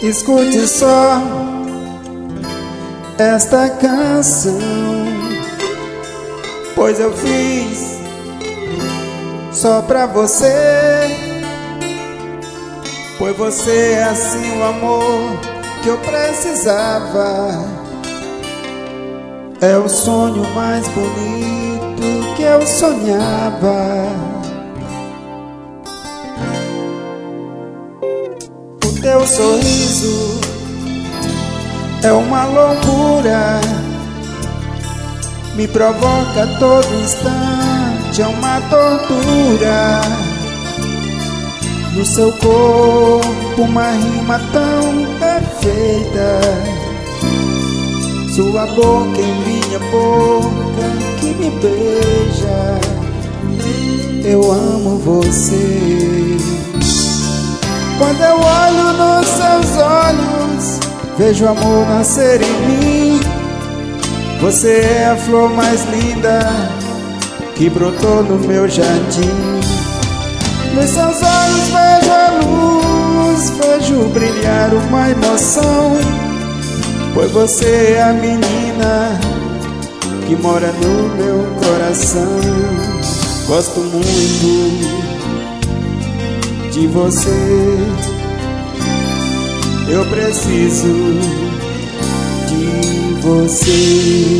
Escute só esta canção, pois eu fiz só pra você. Pois você é assim o amor que eu precisava. É o sonho mais bonito que eu sonhava. O teu sorriso é uma loucura, me provoca a todo instante, é uma tortura. No seu corpo uma rima tão perfeita, sua boca em minha boca que me beija. Eu amo você. Quando eu olho nos seus olhos, vejo amor nascer em mim. Você é a flor mais linda que brotou no meu jardim. Nos seus olhos vejo a luz, vejo brilhar uma emoção. Pois você é a menina que mora no meu coração. Gosto muito de você, eu preciso de você.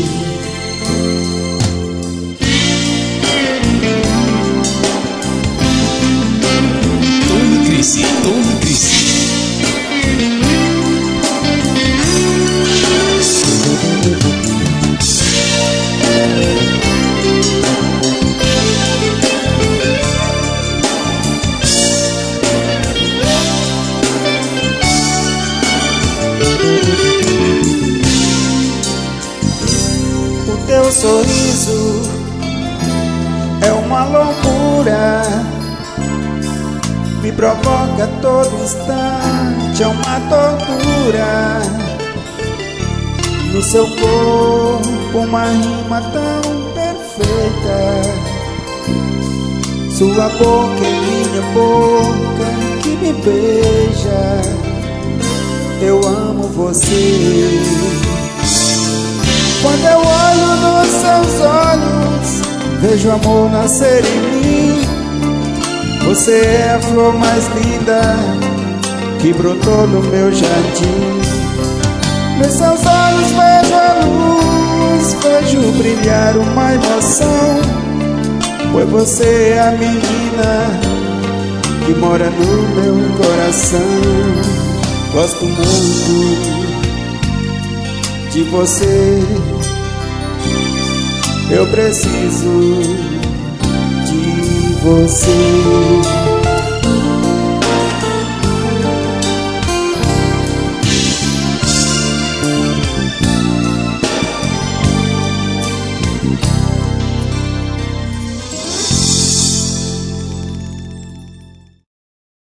Tony Cris. O teu sorriso é uma loucura, me provoca a todo instante, é uma tortura. No seu corpo uma rima tão perfeita, sua boca é minha boca que me beija. Eu amo você. Quando eu olho nos seus olhos, vejo amor nascer em mim. Você é a flor mais linda que brotou no meu jardim. Nos seus olhos vejo a luz, vejo brilhar uma emoção. Pois você é a menina que mora no meu coração. Gosto muito de você, eu preciso de você.